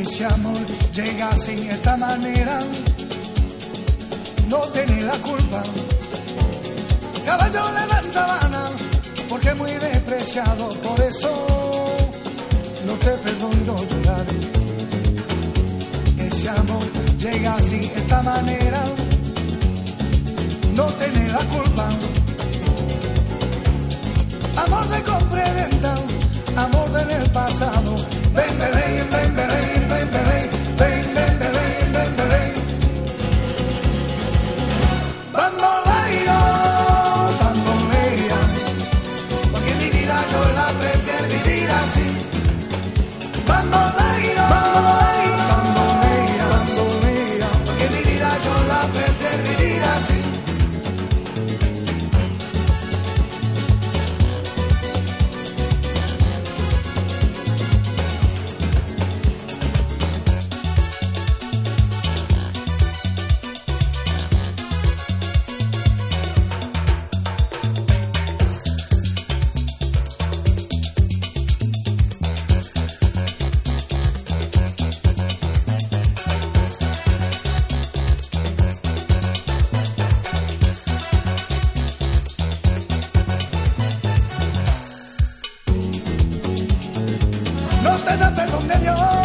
Ese amor llega así, esta manera, no tiene la culpa. Caballo levanta vana, porque es muy despreciado, por eso no te perdono llorar. Ese amor llega así, esta manera, no tiene la culpa. Amor de compra y venta, amor del pasado. Ven, Belén, ven, Belén, ven, Belén, ven, ven, Belén, ven, Belén. Bamboleo, bambolea, porque mi vida yo la prefiero vivir así. Bamboleo, bambolea, bambolea, porque mi vida yo la prefiero vivir así. No te da perdón de Dios.